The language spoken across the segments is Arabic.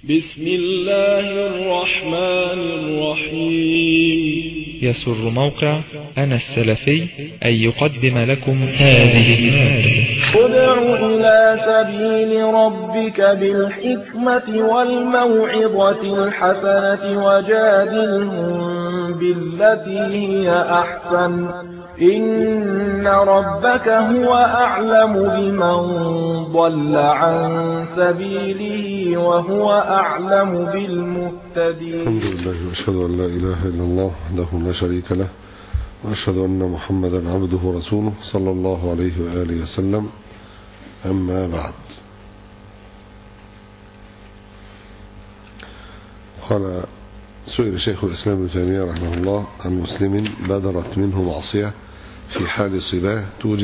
بسم الله الرحمن الرحيم. يسر موقع أنا السلفي أن يقدم لكم هذه المادة. ادع إلى سبيل ربك بالحكمة والموعظة الحسنة وجادلهم بالتي هي أحسن إن ربك هو أعلم بمن ضل عن سبيله وهو أعلم بالمهتدين. الحمد لله وأشهد أن لا إله إلا الله وحده لا شريك له وأشهد أن محمدا عبده ورسوله صلى الله عليه وآله وسلم. أما بعد، قال سئل شيخ الإسلام ابن تيمية رحمه الله عن مسلم بدرت منه معصية في حال صباه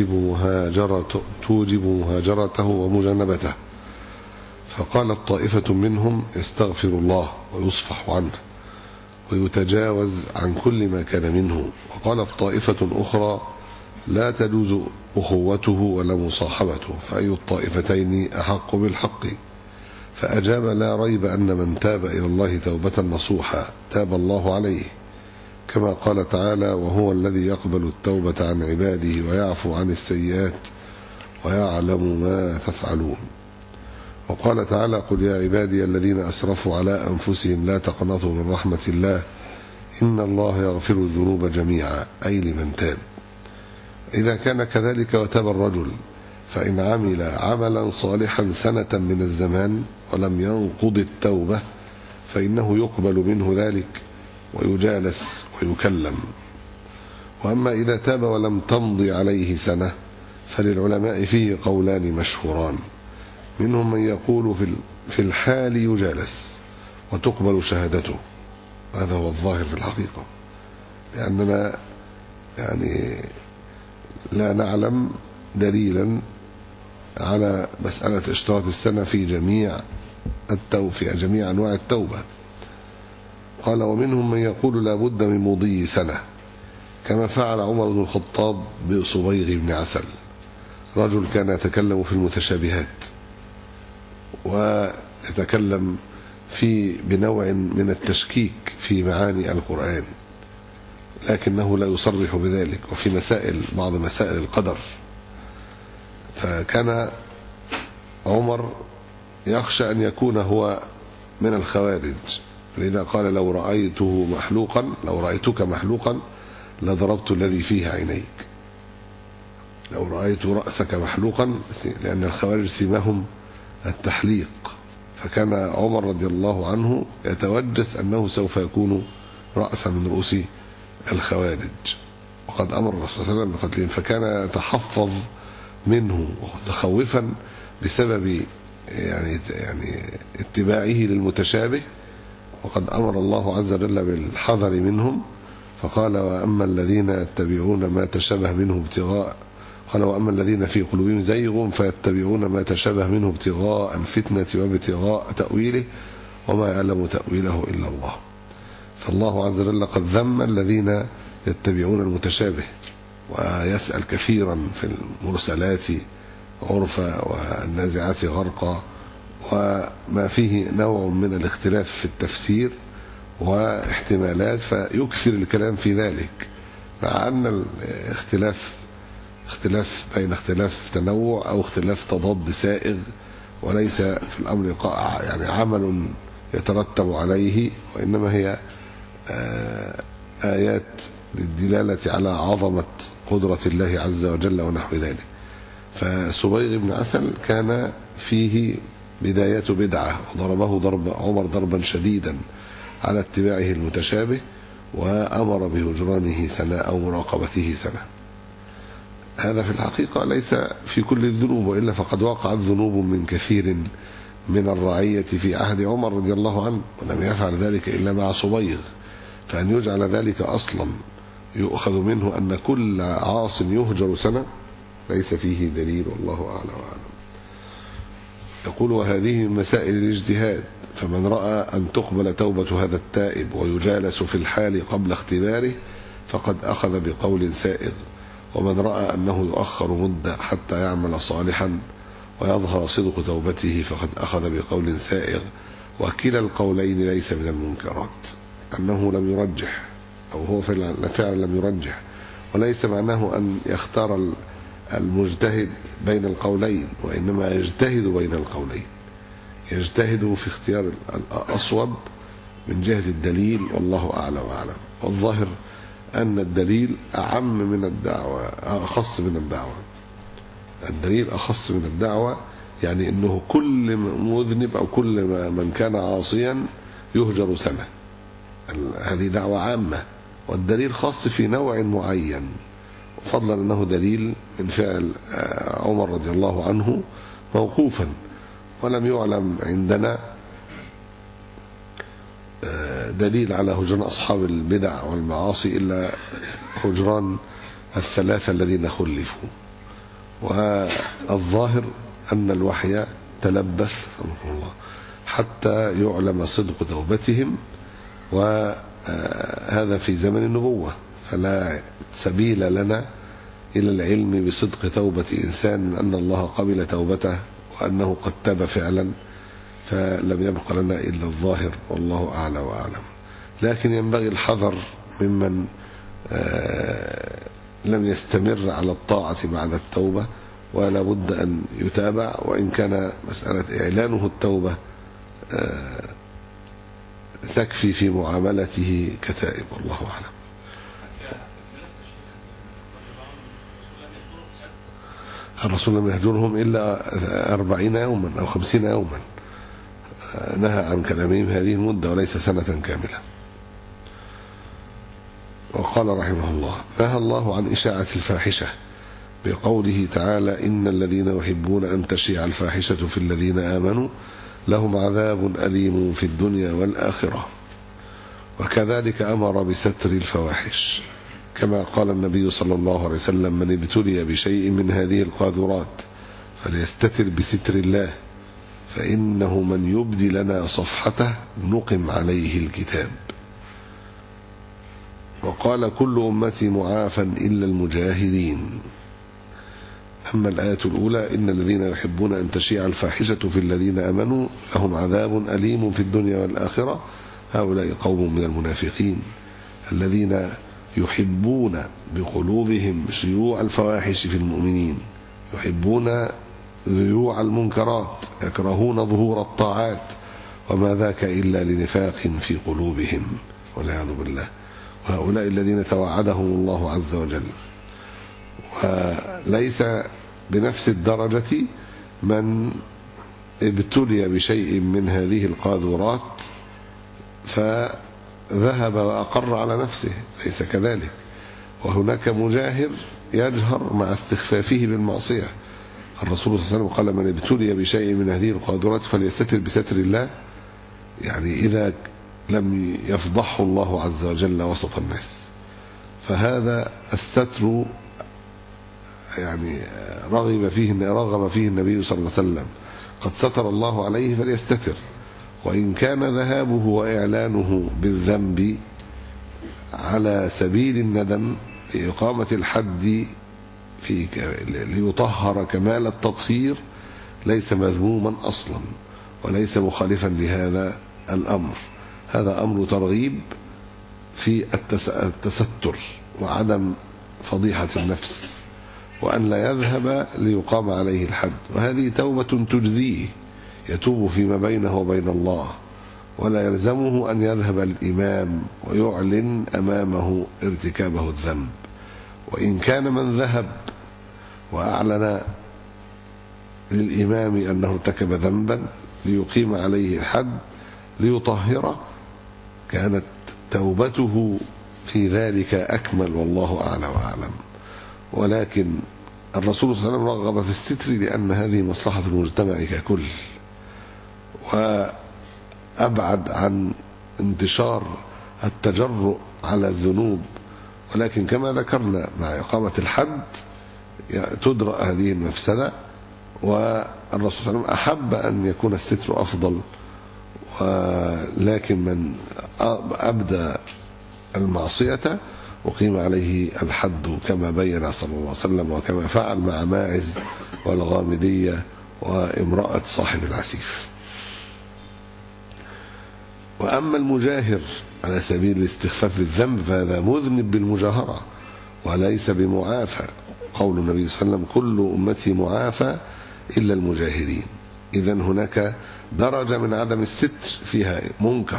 توجب مهاجرته ومجانبته، فقالت طائفة منهم يستغفر الله ويصفح عنه ويتجاوز عن كل ما كان منه، وقالت طائفة أخرى لا تجوز أخوته ولا مصاحبته، فأي الطائفتين أحق بالحق؟ فأجاب لا ريب أن من تاب إلى الله توبة نصوحا تاب الله عليه، كما قال تعالى وهو الذي يقبل التوبة عن عباده ويعفو عن السيئات ويعلم ما تفعلون. وقال تعالى قل يا عبادي الذين أسرفوا على أنفسهم لا تقنطوا من رحمة الله إن الله يغفر الذنوب جميعا، أي لمن تاب. إذا كان كذلك وتاب الرجل فإن عمل عملا صالحا سنة من الزمان ولم ينقض التوبة فإنه يقبل منه ذلك ويجالس ويكلم. وأما إذا تاب ولم تمضي عليه سنة فللعلماء فيه قولان مشهوران، منهم من يقول في الحال يجالس وتقبل شهادته، هذا هو الظاهر في الحقيقة، لأننا لا نعلم دليلا على مسألة اشتراط السنة في جميع أنواع التوبة. قال ومنهم من يقول لا بد من مضي سنة، كما فعل عمر بن الخطاب بصبيغ بن عسل، رجل كان يتكلم في المتشابهات ويتكلم بنوع من التشكيك في معاني القرآن، لكنه لا يصرح بذلك، وفي بعض مسائل القدر. فكان عمر يخشى أن يكون هو من الخوارج، لذا قال لو رأيتك محلوقا لضربت الذي فيه عينيك، لو رأيت رأسك محلوقا، لأن الخوارج سماهم التحليق، فكان عمر رضي الله عنه يتوجس أنه سوف يكون رأسا من رؤوس الخوارج، وقد أمر الرسول صلى الله عليه وسلم بقتلهم، فكان يتحفظ منه متخوفا بسبب اتباعه للمتشابه، وقد أمر الله عز وجل بالحذر منهم، فقال وأما الذين يتبعون ما تشابه منه قال وأما الذين في قلوبهم زيغ فيتبعون ما تشابه منه ابتغاء الفتنة وابتغاء تأويله وما يعلم تأويله إلا الله. فالله عز وجل قد ذم الذين يتبعون المتشابه ويسأل كثيرا في المرسلات عرفا والنازعات غرقا، وما فيه نوع من الاختلاف في التفسير واحتمالات، فيكثر الكلام في ذلك، مع أن اختلاف بين اختلاف تنوع أو اختلاف تضاد سائغ، وليس في الأمر عمل يترتب عليه، وإنما هي آيات للدلالة على عظمة قدرة الله عز وجل ونحو ذلك. فصبيغ بن عسل كان فيه بداية بدعة، وضربه عمر ضربا شديدا على اتباعه المتشابه، وأمر بهجرانه سنة أو مراقبته سنة. هذا في الحقيقة ليس في كل الذنوب، وإلا فقد وقعت ذنوب من كثير من الرعية في عهد عمر رضي الله عنه، ولم يفعل ذلك إلا مع صبيغ، فأن يجعل ذلك أصلا يؤخذ منه أن كل عاص يهجر سنة ليس فيه دليل، والله أعلم وأعلم. يقول وهذه من مسائل الاجتهاد، فمن رأى أن تقبل توبة هذا التائب ويجالس في الحال قبل اختباره فقد أخذ بقول سائغ، ومن رأى أنه يؤخر مدة حتى يعمل صالحا ويظهر صدق توبته فقد أخذ بقول سائغ، وكلا القولين ليس من المنكرات، أنه لم يرجح، أو هو فعلا لم يرجح، وليس معناه أن يختار المجتهد بين القولين، وإنما يجتهد بين القولين، يجتهد في اختيار الأصوب من جهة الدليل، والله أعلى وأعلم. والظاهر أن الدليل أعم من الدعوة، أخص من الدعوة. الدليل أخص من الدعوة، يعني أنه كل مذنب أو كل من كان عاصيا يهجر سنة، هذه دعوة عامة، والدليل خاص في نوع معين، فضلا أنه دليل من فعل عمر رضي الله عنه موقوفا، ولم يعلم عندنا دليل على هجران أصحاب البدع والمعاصي إلا هجران الثلاثة الذين خلفوا. والظاهر أن الوحي تلبث حتى يعلم صدق توبتهم، وهذا في زمن النبوة، فلا سبيل لنا إلى العلم بصدق توبة إنسان، أن الله قبل توبته وأنه قد تاب فعلا، فلم يبق لنا إلا الظاهر، والله أعلى وأعلم. لكن ينبغي الحذر ممن لم يستمر على الطاعة بعد التوبة، ولا بد أن يتابع، وإن كان مسألة إعلانه التوبة تكفي في معاملته كتائب، والله أعلم. الرسول لم يهجرهم إلا 40 يوما أو 50 يوما، نهى عن كلامهم هذه المدة وليس سنة كاملة. وقال رحمه الله: نهى الله عن إشاعة الفاحشة بقوله تعالى: إن الذين يحبون أن تشيع الفاحشة في الذين آمنوا لهم عذاب أليم في الدنيا والآخرة. وكذلك أمر بستر الفواحش، كما قال النبي صلى الله عليه وسلم: من ابتلي بشيء من هذه القاذورات فليستتر بستر الله، فإنه من يبدي لنا صفحته نقم عليه الكتاب. وقال: كل أمتي معافى إلا المجاهدين. أما الآية الأولى: إن الذين يحبون أن تشيع الفاحشة في الذين آمنوا لهم عذاب أليم في الدنيا والآخرة، هؤلاء قوم من المنافقين الذين يحبون بقلوبهم شيوع الفواحش في المؤمنين، يحبون ذيوع المنكرات، يكرهون ظهور الطاعات، وما ذاك إلا لنفاق في قلوبهم والعياذ بالله. وهؤلاء الذين توعدهم الله عز وجل. وليس بنفس الدرجة من ابتلي بشيء من هذه القاذورات فذهب وأقر على نفسه، ليس كذلك. وهناك مجاهر يجهر مع استخفافه بالمعصية. الرسول صلى الله عليه وسلم قال: من ابتلي بشيء من هذه القاذورات فليستتر بستر الله، يعني إذا لم يفضحه الله عز وجل وسط الناس. فهذا الستر يعني رغب فيه النبي صلى الله عليه وسلم، قد ستر الله عليه فليستتر. وإن كان ذهابه وإعلانه بالذنب على سبيل الندم لإقامة الحد ليطهر كمال التطهير ليس مذموما أصلا، وليس مخالفا لهذا الأمر. هذا أمر ترغيب في التستر وعدم فضيحة النفس، وأن لا يذهب ليقام عليه الحد. وهذه توبة تجزيه، يتوب فيما بينه وبين الله، ولا يلزمه أن يذهب الإمام ويعلن أمامه ارتكابه الذنب. وإن كان من ذهب وأعلن للإمام أنه ارتكب ذنبا ليقيم عليه الحد ليطهره، كانت توبته في ذلك أكمل، والله أعلى وأعلم. ولكن الرسول صلى الله عليه وسلم رغب في الستر لأن هذه مصلحة المجتمع ككل، وأبعد عن انتشار التجرؤ على الذنوب. ولكن كما ذكرنا مع إقامة الحد تدرأ هذه المفسدة، والرسول صلى الله عليه وسلم أحب أن يكون الستر أفضل. ولكن من أبدى المعصية أقيم عليه الحد كما بين صلى الله عليه وسلم، وكما فعل مع ماعز والغامدية وامرأة صاحب العسيف. وأما المجاهر على سبيل الاستخفاف بالذنب فهذا مذنب بالمجاهرة وليس بمعافى. قول النبي صلى الله عليه وسلم كل أمتي معافى إلا المجاهرين. إذن هناك درجة من عدم الستر فيها منكر.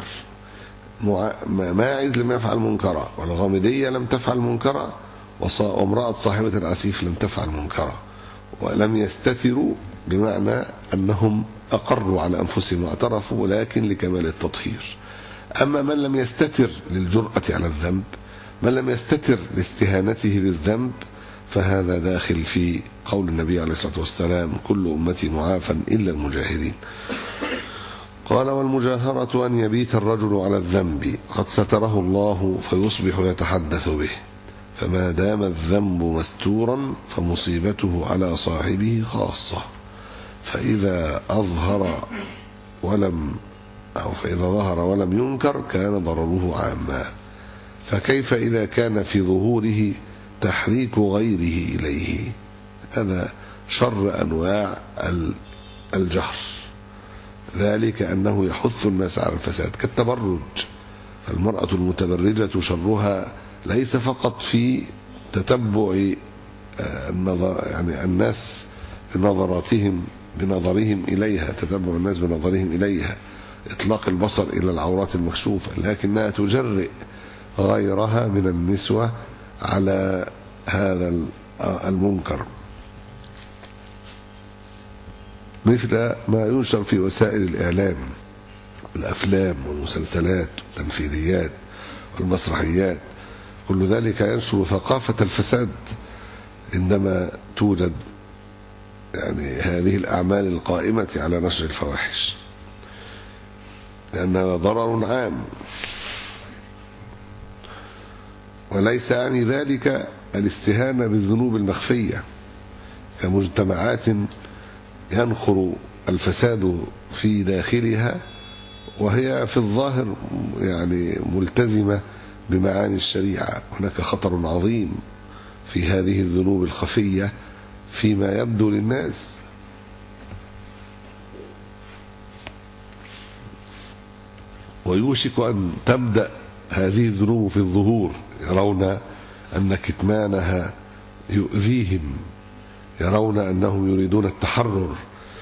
ماعز لم يفعل منكرا، والغامدية لم تفعل منكرا، وامرأة صاحبة العسيف لم تفعل منكرا، ولم يستتروا بمعنى أنهم أقروا على أنفسهم واعترفوا ولكن لكمال التطهير. أما من لم يستتر للجرأة على الذنب، من لم يستتر لاستهانته بالذنب، فهذا داخل في قول النبي عليه الصلاة والسلام كل أمتي معافى إلا المجاهرين. قال والمجاهرة أن يبيت الرجل على الذنب قد ستره الله فيصبح يتحدث به، فما دام الذنب مستورا فمصيبته على صاحبه خاصة، فإذا ظهر ولم ينكر كان ضرره عاما، فكيف إذا كان في ظهوره تحريك غيره إليه؟ هذا شر أنواع الجهر، ذلك أنه يحث الناس على الفساد كالتبرج. فالمرأة المتبرجة شرها ليس فقط في تتبع يعني الناس بنظرهم إليها، تتبع الناس بنظرهم إليها، إطلاق البصر إلى العورات المكشوفة، لكنها تجرئ غيرها من النسوة على هذا المنكر، مثل ما ينشر في وسائل الإعلام، الأفلام والمسلسلات والتمثيليات والمسرحيات. كل ذلك ينشر ثقافة الفساد عندما توجد يعني هذه الأعمال القائمة على نشر الفواحش، لأنها ضرر عام. وليس يعني ذلك الاستهانة بالذنوب المخفية كمجتمعات ينخر الفساد في داخلها وهي في الظاهر يعني ملتزمة بمعاني الشريعة. هناك خطر عظيم في هذه الذنوب الخفية فيما يبدو للناس، ويوشك أن تبدأ هذه الذنوب في الظهور، يرون أن كتمانها يؤذيهم، يرون أنهم يريدون التحرر.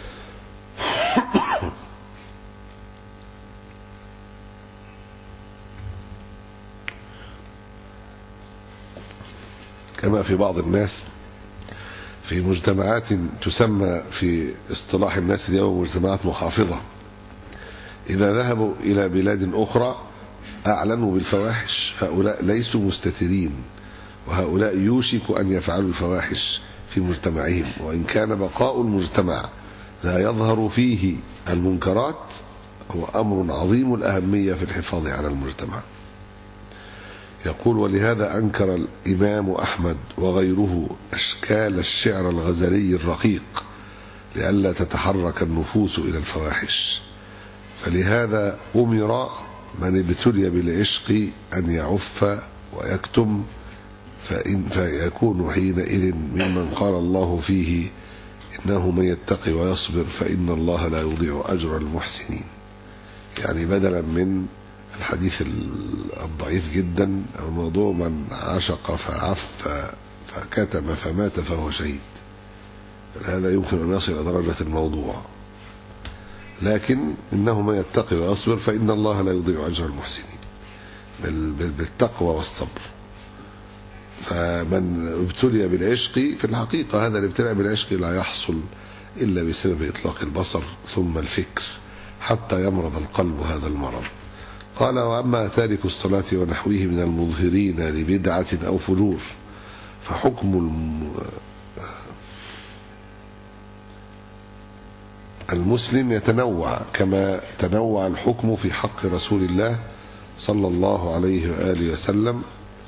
كما في بعض الناس في مجتمعات تسمى في اصطلاح الناس اليوم مجتمعات محافظة، إذا ذهبوا إلى بلاد أخرى أعلنوا بالفواحش، هؤلاء ليسوا مستترين، وهؤلاء يوشك أن يفعلوا الفواحش في مجتمعهم، وإن كان بقاء المجتمع لا يظهر فيه المنكرات هو أمر عظيم الأهمية في الحفاظ على المجتمع. يقول ولهذا أنكر الإمام أحمد وغيره أشكال الشعر الغزلي الرقيق لئلا تتحرك النفوس إلى الفواحش، فلهذا أمر من ابتلي بالعشق أن يعف ويكتم، فيكون حينئذ ممن قال الله فيه إنه من يتقي ويصبر فإن الله لا يضيع أجر المحسنين. يعني بدلا من الحديث الضعيف جدا الموضوع من عشق فعف فكتم فمات فهو شهيد، هذا يمكن أن يصل إلى درجة الموضوع، لكن إنه من يتقي ويصبر فإن الله لا يضيع أجر المحسنين بالتقوى والصبر. فمن ابتلي بالعشق في الحقيقة هذا الابتلاء بالعشق لا يحصل إلا بسبب إطلاق البصر ثم الفكر حتى يمرض القلب هذا المرض. قال وأما تارك الصلاة ونحوه من المظهرين لبدعة أو فجور فحكم المسلم يتنوع كما تنوع الحكم في حق رسول الله صلى الله عليه وآله وسلم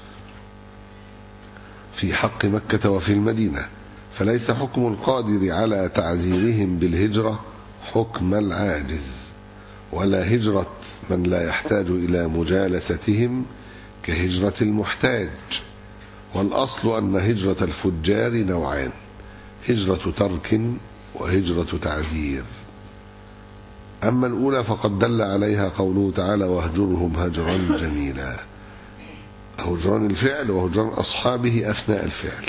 في حق مكة وفي المدينة، فليس حكم القادر على تعزيرهم بالهجرة حكم العاجز، ولا هجرة من لا يحتاج إلى مجالستهم كهجرة المحتاج. والأصل أن هجرة الفجار نوعان: هجرة ترك وهجرة تعزير. أما الأولى فقد دل عليها قوله تعالى واهجرهم هجرا جميلا، هجران الفعل وهجران أصحابه أثناء الفعل.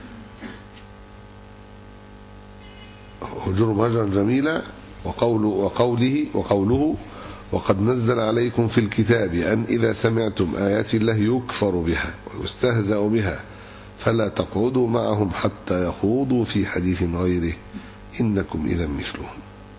هجرهم هجرا جميلا وقوله وقد نزل عليكم في الكتاب أن إذا سمعتم آيات الله يكفر بها ويستهزأ بها فلا تقعدوا معهم حتى يخوضوا في حديث غيره إنكم إذا مثلهم.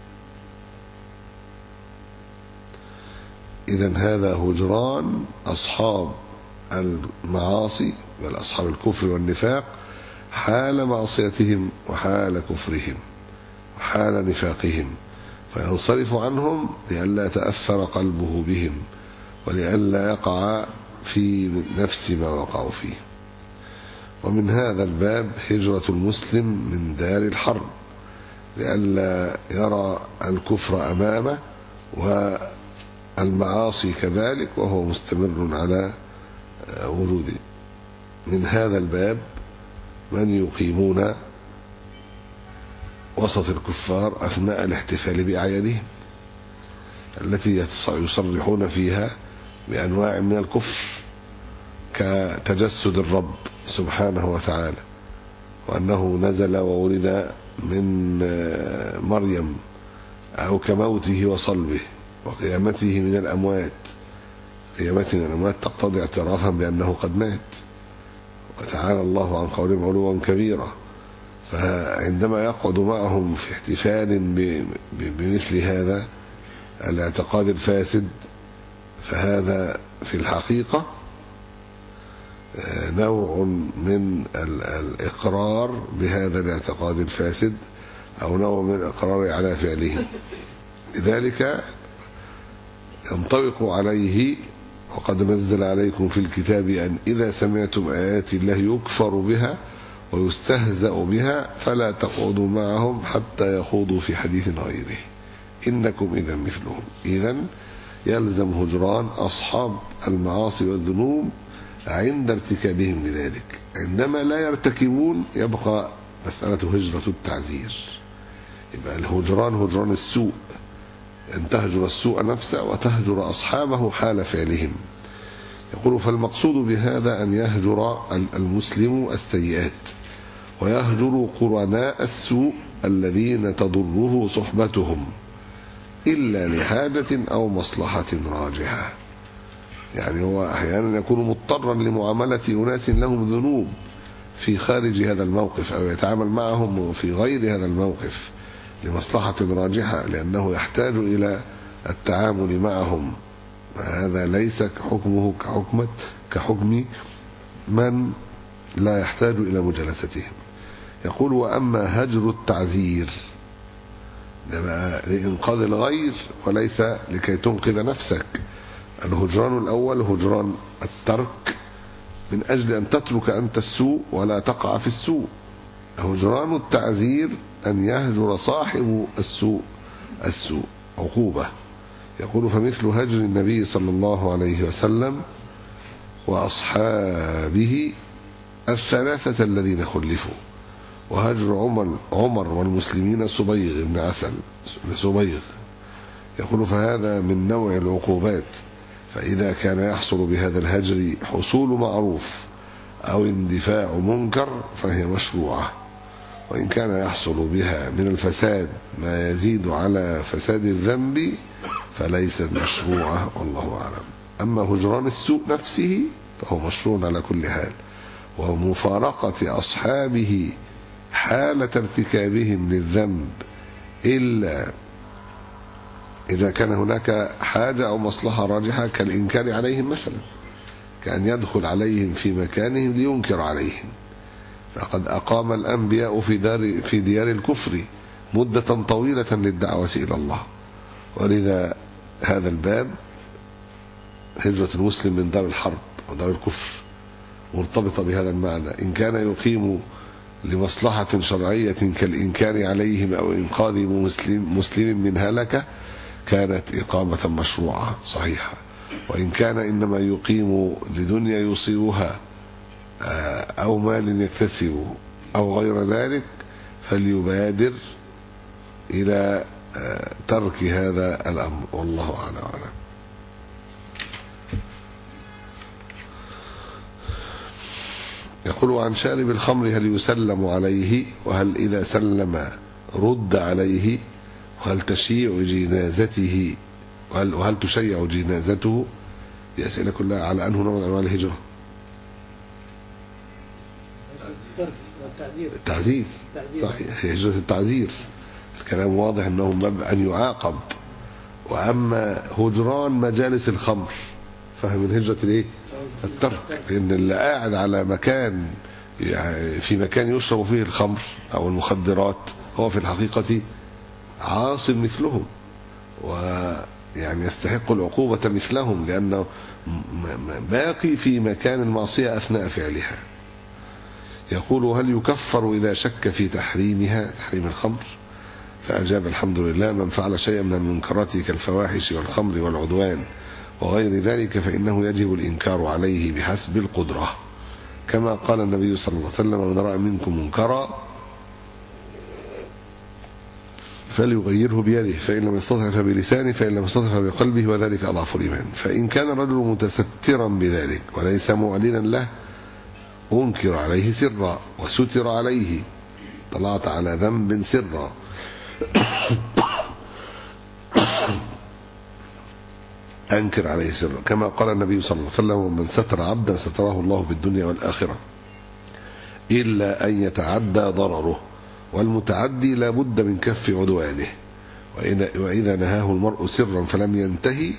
إذن هذا هجران أصحاب المعاصي والأصحاب الكفر والنفاق حال معصيتهم وحال كفرهم وحال نفاقهم، فينصرف عنهم لئلا يتأثر قلبه بهم ولئلا يقع في نفس ما وقعوا فيه. ومن هذا الباب هجرة المسلم من دار الحرب لئلا يرى الكفر أمامه والمعاصي كذلك وهو مستمر على وجوده. من هذا الباب من يقيمون وسط الكفار أثناء الاحتفال بأعيادهم التي يصرحون فيها بأنواع من الكفر كتجسد الرب سبحانه وتعالى وأنه نزل وولد من مريم أو كموته وصلبه وقيامته من الأموات. قيامته من الأموات تقتضي اعترافا بأنه قد مات، وتعالى الله عن قولهم علوا كبيرا. فعندما يقعد معهم في احتفال بمثل هذا الاعتقاد الفاسد فهذا في الحقيقة نوع من الإقرار بهذا الاعتقاد الفاسد أو نوع من الإقرار على فعله. لذلك ينطبق عليه وقد نزل عليكم في الكتاب أن إذا سمعتم آيات الله يكفر بها ويستهزأ بها فلا تقعدوا معهم حتى يخوضوا في حديث غيره إنكم إذا مثلهم. إذن يلزم هجران أصحاب المعاصي والذنوب عند ارتكابهم لذلك. عندما لا يرتكبون يبقى مسألة هجرة التعزير، يبقى الهجران هجران السوء، أن تهجر السوء نفسه وتهجر أصحابه حال فعلهم. يقول فالمقصود بهذا أن يهجر المسلم السيئات ويهجر قرناء السوء الذين تضره صحبتهم إلا لحاجة أو مصلحة راجحة. يعني هو أحيانا يكون مضطرا لمعاملة أناس لهم ذنوب في خارج هذا الموقف أو يتعامل معهم في غير هذا الموقف لمصلحة راجحة لأنه يحتاج إلى التعامل معهم. هذا ليس حكمه كحكم من لا يحتاج إلى مجالستهم. يقول وأما هجر التعزير لإنقاذ الغير وليس لكي تنقذ نفسك. الهجران الأول هجران الترك من أجل أن تترك أنت السوء ولا تقع في السوء. هجران التعزير أن يهجر صاحب السوء عقوبة. يقول فمثل هجر النبي صلى الله عليه وسلم وأصحابه الثلاثة الذين خلفوا، وهجر عمر والمسلمين صبيغ بن عسل صبيغ. يقول فهذا من نوع العقوبات، فإذا كان يحصل بهذا الهجر حصول معروف أو اندفاع منكر فهي مشروعة، وإن كان يحصل بها من الفساد ما يزيد على فساد الذنب فليست مشروعة والله أعلم. أما هجران السوء نفسه فهو مشروع على كل حال، ومفارقة أصحابه حالة ارتكابهم للذنب إلا إذا كان هناك حاجة أو مصلحة راجحة كالإنكار عليهم مثلا، كأن يدخل عليهم في مكانهم لينكر عليهم. فقد أقام الأنبياء في ديار الكفر مدة طويلة للدعوة إلى الله. ولذا هذا الباب هجرة المسلم من دار الحرب ودار الكفر مرتبطة بهذا المعنى. إن كان يقيم لمصلحة شرعية كالإنكار عليهم أو إنقاذ مسلم من هلكة كانت إقامة مشروعة صحيحة. وإن كان إنما يقيم لدنيا يصيبها أو مال يكتسبه أو غير ذلك فليبادر إلى ترك هذا الأمر، والله أعلم. يقول عن شارب الخمر هل يسلم عليه، وهل إذا سلم رد عليه، وهل تشيع جنازته وهل تشيع جنازته؟ دي أسئلة كلها على أنه نوع من أنواع الهجرة. التعزير صحيح، هي هجرة التعزير. الكلام واضح أنه أن يعاقب. وأما هجران مجالس الخمر فهم الهجرة الايه؟ الترك. لأن اللي قاعد على مكان، يعني في مكان يشرب فيه الخمر أو المخدرات، هو في الحقيقة عاصي مثلهم، ويعني يستحق العقوبة مثلهم، لأنه باقي في مكان المعصية أثناء فعلها. يقول هل يكفر إذا شك في تحريمها، تحريم الخمر؟ فأجاب الحمد لله: من فعل شيئا من المنكرات كالفواحش والخمر والعدوان وغير ذلك فإنه يجب الإنكار عليه بحسب القدرة، كما قال النبي صلى الله عليه وسلم: من رأى منكم منكرا فليغيره بيده، فإن لم يستطع فبلسانه، فإن لم يستطع فبقلبه، وذلك أضعف الإيمان. فإن كان الرجل متسترا بذلك وليس معلنا له أنكر عليه سرا وستر عليه، طلعت على ذنب سرا. أنكر عليه سرا، كما قال النبي صلى الله عليه وسلم: ومن ستر عبدا ستره الله في الدنيا والآخرة إلا أن يتعدى ضرره، والمتعدي لا بد من كف عدوانه، وإذا نهاه المرء سرا فلم ينتهي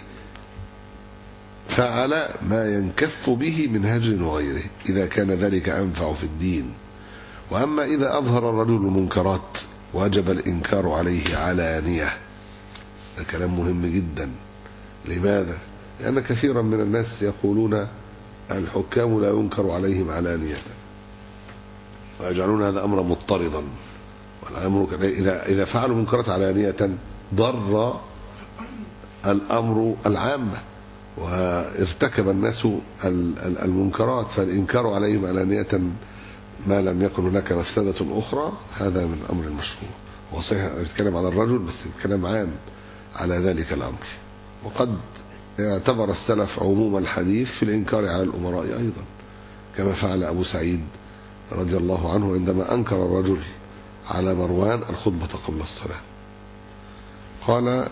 فعل ما ينكف به من هجر وغيره، إذا كان ذلك أنفع في الدين. وأما إذا أظهر الرجل المنكرات وجب الإنكار عليه علانية. ده كلام مهم جدا. لماذا؟ لأن كثيرا من الناس يقولون الحكام لا ينكر عليهم علانية، ويجعلون هذا أمرا مضطردا. والأمر إذا فعلوا منكرات علانية ضر الأمر العامة، وارتكب الناس المنكرات، فالإنكار عليهم علانية ما لم يكن هناك مفسدة أخرى هذا من الأمر المشروع. هو صحيح يتكلم على الرجل، بس الكلام عام على ذلك الأمر. وقد اعتبر السلف عموم الحديث في الإنكار على الأمراء أيضا، كما فعل أبو سعيد رضي الله عنه عندما أنكر الرجل على مروان الخطبة قبل الصلاة. قال: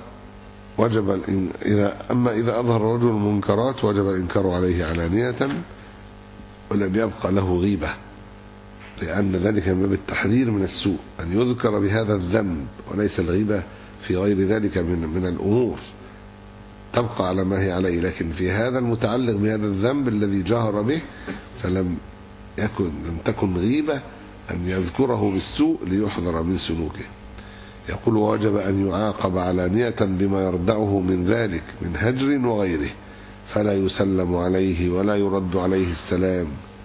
أما إذا أظهر الرجل المنكرات وجب الإنكار عليه علانية ولم يبقى له غيبة، لأن ذلك من باب التحذير من السوء، أن يذكر بهذا الذنب، وليس الغيبة في غير ذلك من الأمور تبقى على ما هي عليه. لكن في هذا المتعلق بهذا الذنب الذي جهر به لم تكن غيبة أن يذكره بالسوء ليحذر من سلوكه. يقول: وجب أن يعاقب علانية بما يردعه من ذلك من هجر وغيره، فلا يسلم عليه ولا يرد عليه السلام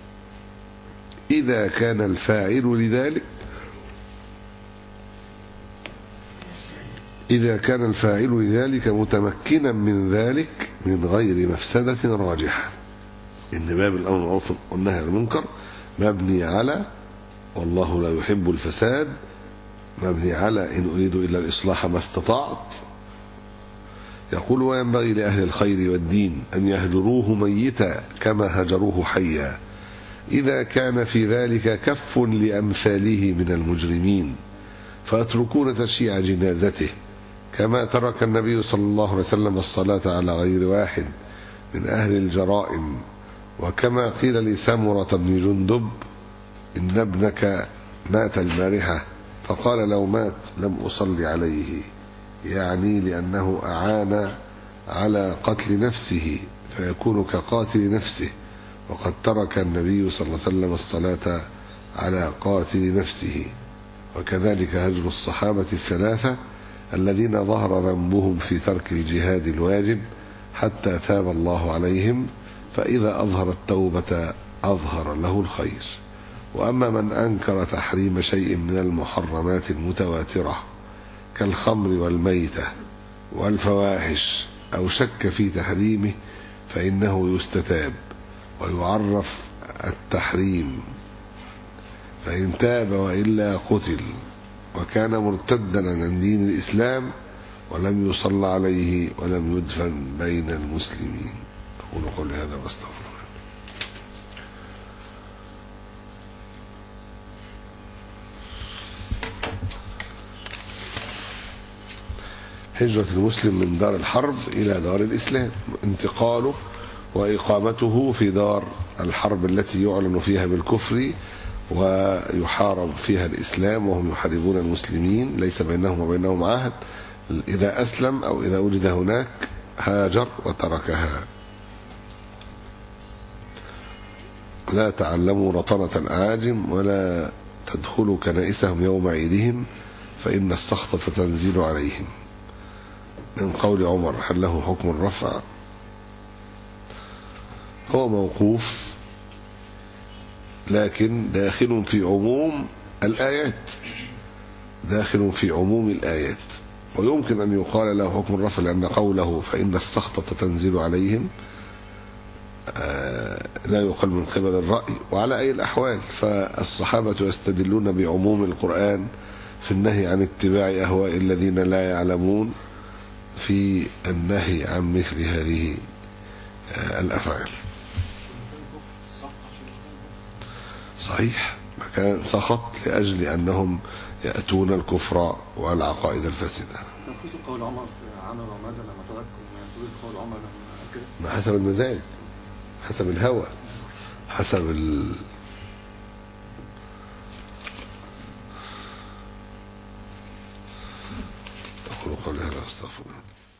إذا كان الفاعل لذلك متمكنا من ذلك من غير مفسدة راجحة. إن باب الأمر بالمعروف والنهي عن المنكر مبني على والله لا يحب الفساد، مبني على إن أريد إلا الإصلاح ما استطعت. يقول: وينبغي لأهل الخير والدين أن يهجروه ميتا كما هجروه حيا، إذا كان في ذلك كف لأمثاله من المجرمين، فيتركون تشييع جنازته، كما ترك النبي صلى الله عليه وسلم الصلاة على غير واحد من أهل الجرائم. وكما قيل لسمرة بن جندب: إن ابنك مات البارحة، فقال: لو مات لم أصلي عليه، يعني لأنه أعان على قتل نفسه فيكون كقاتل نفسه، وقد ترك النبي صلى الله عليه وسلم الصلاة على قاتل نفسه. وكذلك هجر الصحابة الثلاثة الذين ظهر ذنبهم في ترك الجهاد الواجب حتى تاب الله عليهم، فإذا أظهر التوبة أظهر له الخير. وأما من أنكر تحريم شيء من المحرمات المتواترة كالخمر والميتة والفواحش أو شك في تحريمه فإنه يستتاب ويعرف التحريم، فإن تاب وإلا قتل، وكان مرتدا عن دين الإسلام ولم يصلى عليه ولم يدفن بين المسلمين. أقول قولي هذا واستغفر الله. هجرة المسلم من دار الحرب إلى دار الإسلام، انتقاله وإقامته في دار الحرب التي يعلن فيها بالكفر ويحارب فيها الإسلام وهم يحاربون المسلمين، ليس بينهم وبينهم عهد. إذا أسلم أو إذا وجد هناك هاجر وتركها. لا تعلموا رطنة الأعاجم ولا تدخلوا كنائسهم يوم عيدهم فإن السخطة تنزل عليهم. من قول عمر هل له حكم الرفع؟ هو موقوف لكن داخل في عموم الآيات، داخل في عموم الآيات، ويمكن أن يقال له حكم الرفع لأن قوله فإن السخطة تنزل عليهم لا يقال من قبل الرأي. وعلى أي الأحوال فالصحابة يستدلون بعموم القرآن في النهي عن اتباع أهواء الذين لا يعلمون في النهي عن مثل هذه الأفعال. صحيح، كان سخط لأجل أنهم يأتون الكفر والعقائد الفاسدة. نفذوا قول عمر عمل وماذا لما تركوا ينفذوا قول عمر لما حسب المزاج، حسب الهوى، حسب أقول قولي هذا واستغفر الله.